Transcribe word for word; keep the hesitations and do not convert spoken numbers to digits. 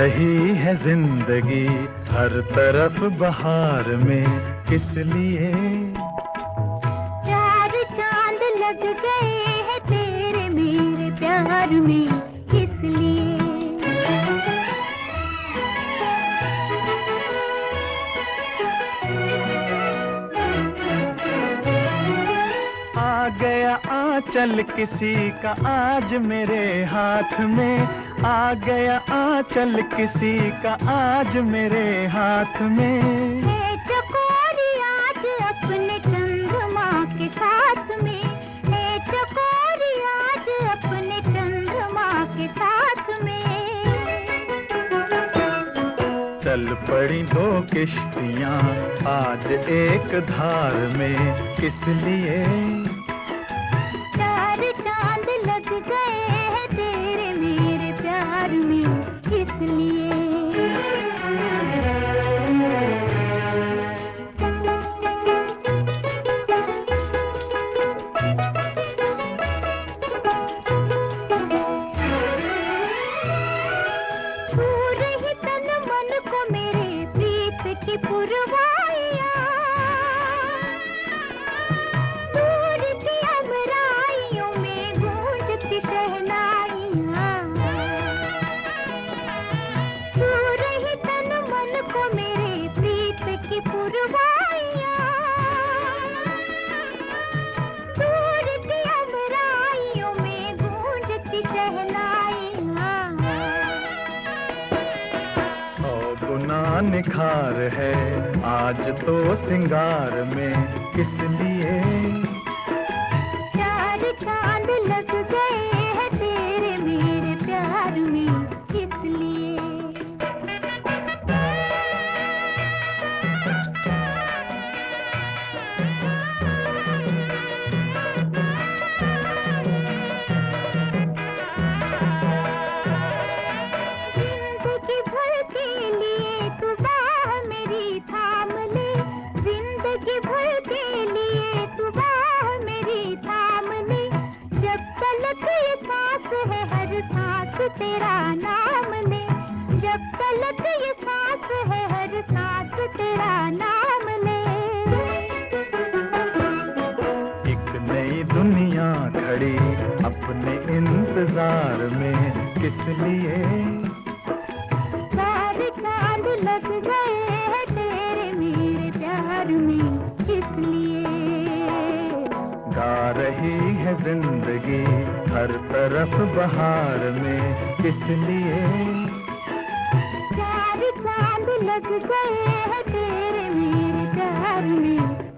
रही है जिंदगी हर तरफ बहार में, किस लिए? चार चांद लग गए हैं तेरे मेरे प्यार में, किस लिए? आ गया आंचल किसी का आज मेरे हाथ में, आ गया आंचल किसी का आज मेरे हाथ में। है चकोरी आज अपने चंद्रमा के साथ में, है चकोरी आज अपने चंद्रमा के साथ में। चल पड़ी दो किश्तियाँ आज एक धार में, किस लिए? चार चांद लग गए हैं तेरे मेरे प्यार में, किस लिए? दूर ही तन मन को मेरे प्रीत की पुरवाइयाँ, दूर की अमराइयों में गूंजती शहनाइयाँ। दूर ही तन मन को मेरे प्रीत की पुरवाइयाँ, दूर की अमराइयों में गूंजती शहनाइयाँ। सौ गुना निखार है आज तो सिंगार में, किस लिए? चार चांद लग गए हैं तेरे मेरे प्यार में, किस लिए? जिंदगी भर के लिए तू बाह मेरी थाम ले, जिंदगी भर के लिए तू बाह मेरी थाम ले। जब तलक ये सांस है हर सांस तेरा नाम ले, जब तलक ये सांस है हर सांस तेरा नाम ले। एक नई दुनिया खड़ी अपने इंतजार में, किस लिए? चार चांद लग गए हैं तेरे मेरे प्यार में, किस लिए? गा रही है जिंदगी हर तरफ बहार में, किस लिए? चार चांद लग गए हैं तेरे मेरे प्यार में,